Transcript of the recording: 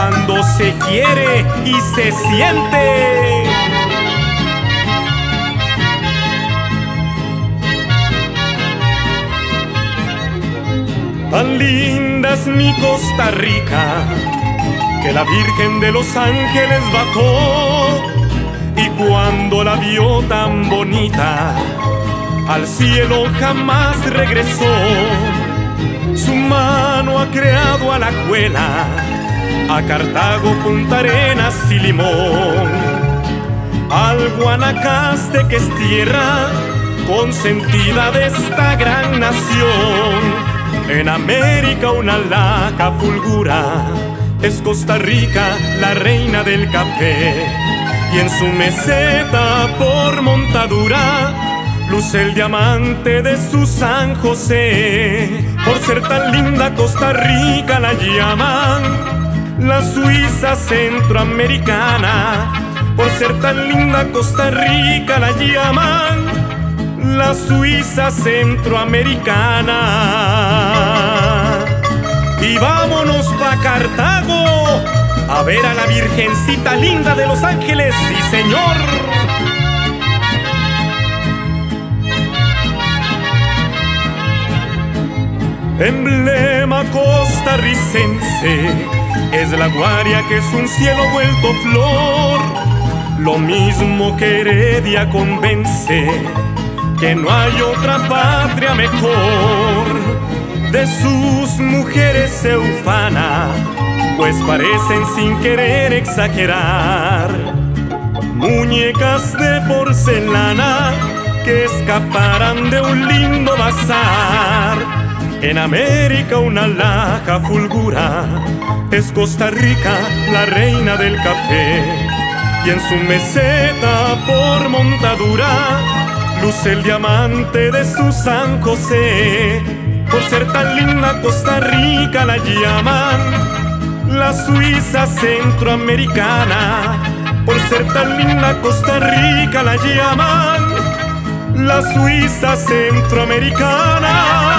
cuando se quiere y se siente. Tan linda es mi Costa Rica, que la Virgen de los Ángeles bajó, y cuando la vio tan bonita, al cielo jamás regresó. Su mano ha creado a Alajuela, a Cartago, Punta Arenas y Limón, al Guanacaste, que es tierra consentida de esta gran nación. En América una laja fulgura, es Costa Rica la reina del café, y en su meseta por montadura luce el diamante de su San José. Por ser tan linda Costa Rica la llaman la Suiza centroamericana. Por ser tan linda Costa Rica la llaman la Suiza centroamericana. Y vámonos pa' Cartago a ver a la Virgencita linda de Los Ángeles, sí señor. Emblema costarricense es la Guaria, que es un cielo vuelto flor. Lo mismo que Heredia convence que no hay otra patria mejor. De sus mujeres se ufana, pues parecen sin querer exagerar, muñecas de porcelana que escaparán de un lindo bazar. En América una laja fulgura, es Costa Rica la reina del café, y en su meseta por montadura luce el diamante de su San José. Por ser tan linda Costa Rica la llaman la Suiza centroamericana. Por ser tan linda Costa Rica la llaman la Suiza centroamericana.